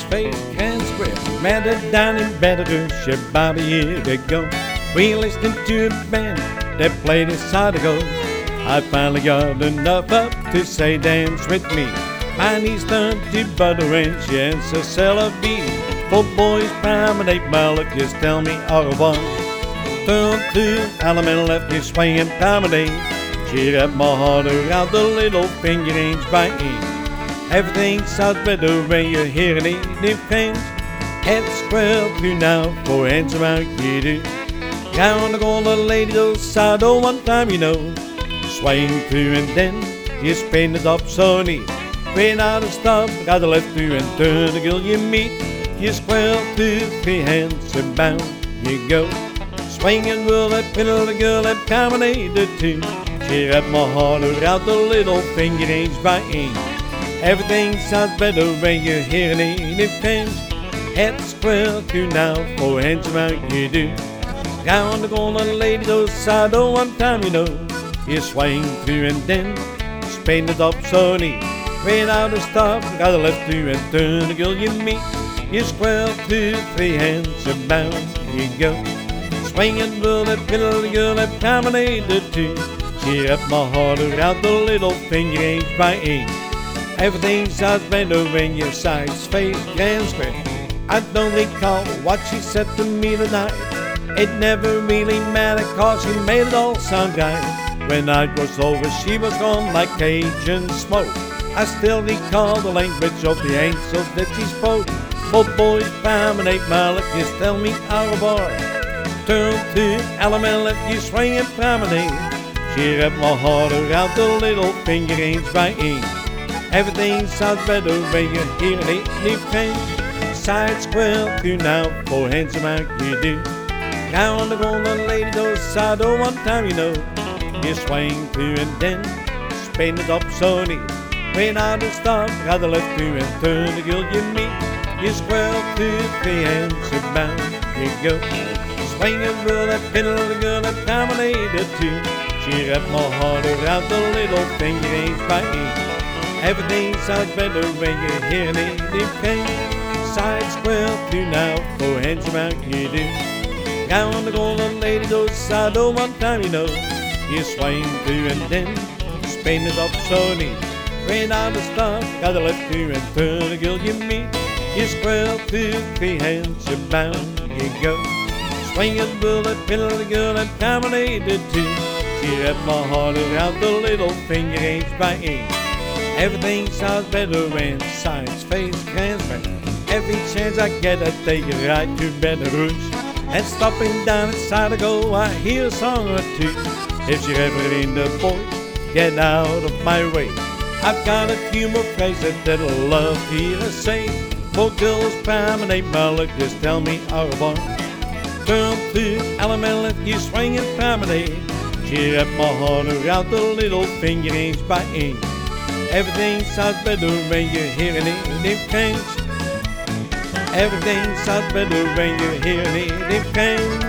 face and square. Met her down in Baton Rouge about a year ago. We listened to the band that played inside the go. I finally got enough up to say dance with me. My knees turned to butter and she answered Cella B. For boys, promenade my look, just tell me au revoir. Turn to Alabama left, you swinging promenade. She wrapped my heart around the little finger inch by inch. Everything sounds better when you hear it in defense. It's 12 to now for hands around you do. Count the golden lady goes side oh one time you know. Swing to and then you spin it up so neat. When out of stop, got the left to and turn the girl you meet. You square to 3 hands and bound you go. Swinging will that fiddle the girl that promenade the two. She wrapped my heart around the little finger inch by inch. Everything sounds better when you hear it in defense. It's 12 to now for hands around you do. Down the golden lady goes side oh one time you know. You swing through and then spin it up so neat. When out of stop, got the left to and turn the girl you meet. You square to 3 hands and bound you go. Swinging will that fiddle the girl that promenade the two. She wrapped my heart around the little finger inch by inch. Everything sounds better when your size, face, and square. I don't recall what she said to me tonight. It never really mattered cause she made it all sound right. When night was over she was gone like Cajun smoke. I still recall the language of the angels that she spoke. Both boys promenade my look, just tell me au revoir. Turn to Alabama left, you swing and promenade. She wrapped my heart around the little finger inch by inch. Everything sounds better when you hear it in defense. Side square to now for hands around you do. Down the golden lady goes side oh one time you know. You swing through and then spin it up so neat. When out of stop, got the left to and turn the girl you meet. You square to 3 hands and bound you go. Swinging will that fiddle the girl that promenade the two. She wrapped my heart around the little finger inch by inch. Everything sounds better when you hear it in defense. Side square to now for hands around you do. Down the golden lady goes side oh one time you know. You swing through and then spin it up so neat. When out of stop, got the left to and turn the girl you meet. You square to 3 hands and bound you go. Swinging will that fiddle the girl that promenade the two. She wrapped my heart around the little finger inch by inch. Everything sounds better when size, face, and square. Every chance I get I take a ride to Baton Rouge. And stopping down inside I go, I hear a song or two. If you're ever in the boys, get out of my way. I've got a few more phrases that I'll love to hear her say. For girls promenade my look, just tell me au revoir. Turn to Alabama left, you swing and promenade. She wrapped my heart around the little finger inch by inch. Everything sounds better when you hear it in defense. Everything sounds better when you hear it in defense.